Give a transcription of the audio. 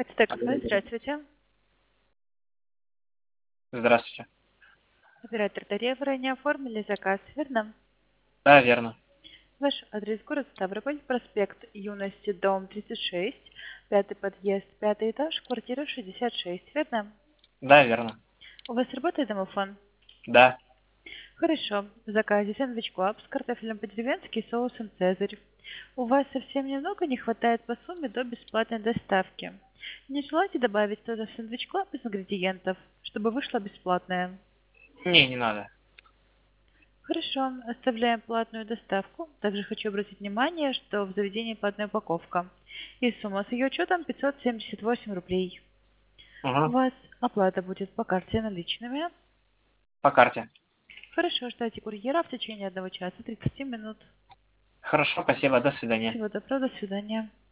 Текстовый, здравствуйте. Здравствуйте. Оператор Дарья, вы ранее оформили заказ, верно? Да, верно. Ваш адрес город Ставрополь, проспект Юности, дом 36, пятый подъезд, пятый этаж, квартира 66, верно? Да, верно. У вас работает домофон? Да. Хорошо. В заказе сэндвич клаб с картофелем по-деревенски и соусом цезарь. У вас совсем немного не хватает по сумме до бесплатной доставки. Не желаете добавить туда сэндвич клаб из ингредиентов, чтобы вышло бесплатное? Не надо. Хорошо, оставляем платную доставку. Также хочу обратить внимание, что в заведении платная упаковка. И сумма с ее учетом 578 рублей. У Угу. вас оплата будет по карте наличными. По карте. Хорошо, ждайте курьера в течение 1 часа 30 минут. Хорошо, спасибо. До свидания. Всего доброго, до свидания.